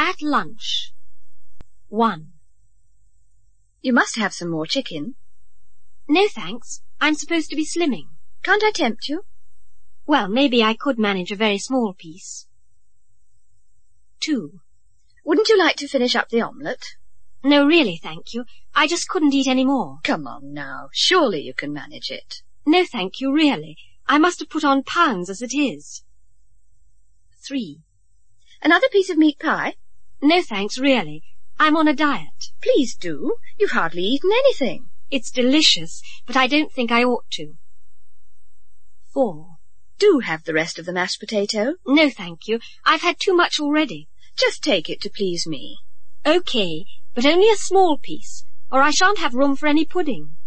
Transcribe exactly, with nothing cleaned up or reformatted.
At lunch. One. You must have some more chicken. No, thanks. I'm supposed to be slimming. Can't I tempt you? Well, maybe I could manage a very small piece. Two. Wouldn't you like to finish up the omelette? No, really, thank you. I just couldn't eat any more. Come on now. Surely you can manage it. No, thank you, really. I must have put on pounds as it is. Three. Another piece of meat pie? No, thanks, really. I'm on a diet. Please do. You've hardly eaten anything. It's delicious, but I don't think I ought to. Four. Do have the rest of the mashed potato. No, thank you. I've had too much already. Just take it to please me. OK, but only a small piece, or I shan't have room for any pudding.